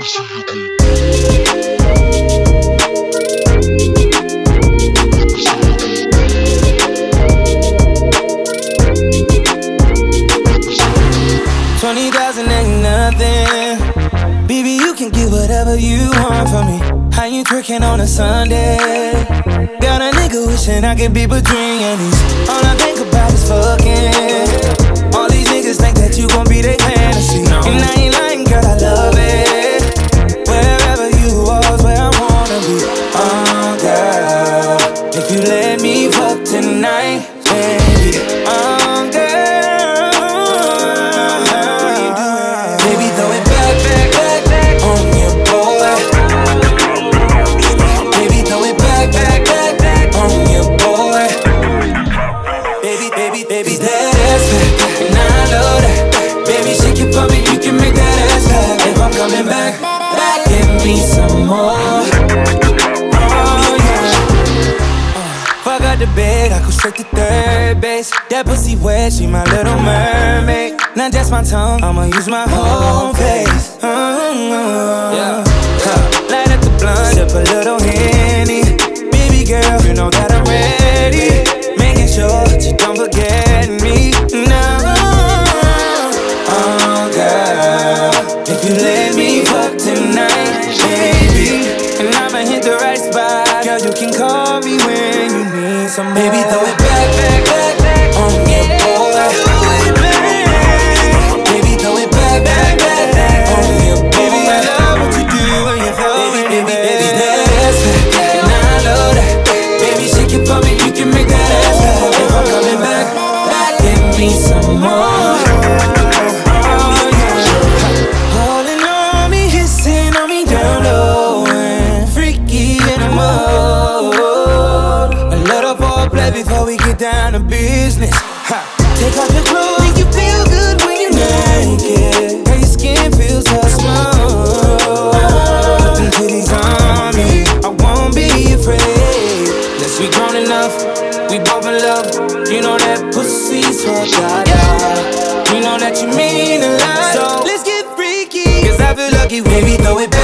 $20,000 ain't nothing. Baby, you can get whatever you want from me. How you twerking on a Sunday? Got a nigga wishing I could be between your knees. All I think about is fucking. All these niggas think that you gon' be their fantasy. And I ain't lying, girl, I love it. Wherever you are is where I wanna be. Oh, girl, if you let me fuck tonight, baby. Oh, girl. Baby, throw it back, back, back, back on your boy. Baby, throw it back, back, back, back on your boy. Baby, baby, baby, that ass back, and I know that. Baby, shake it for me, you can make that ass clap. If I'm coming back, back, give me some more. Oh yeah. Fuck out the bed, I go straight to third base. That pussy wet, she my little mermaid. Not just my tongue, I'ma use my whole face. Yeah. Light up the blunt, sip a little Henny. Baby girl, you know that I'm ready. Making sure that you don't forget me. No. Oh girl, if you let me fuck tonight, baby, and I'ma hit the right spot, girl, you can call me when you need some. Baby, throw it back, back, back, back on your boy. Baby, throw it back, back, back, back on your boy. Baby, I love what you do when you throw it, baby, baby, that ass back, and I know that. Baby, shake it for me, you can make that ass clap. If I'm coming back, back, give me some more. Oh yeah. Holding on me, kissing on me down low, and freaky in the mode. A little foreplay before we get down to business. Ha. Take off your clothes, make you feel good when you're naked. Girl, your skin feels so smooth. Put them titties on me, I won't be afraid. Let's be grown enough, we both in love. You know that pussy's for da-da. You know that you mean a lot, so let's get freaky. Cause I feel lucky, baby, throw it back.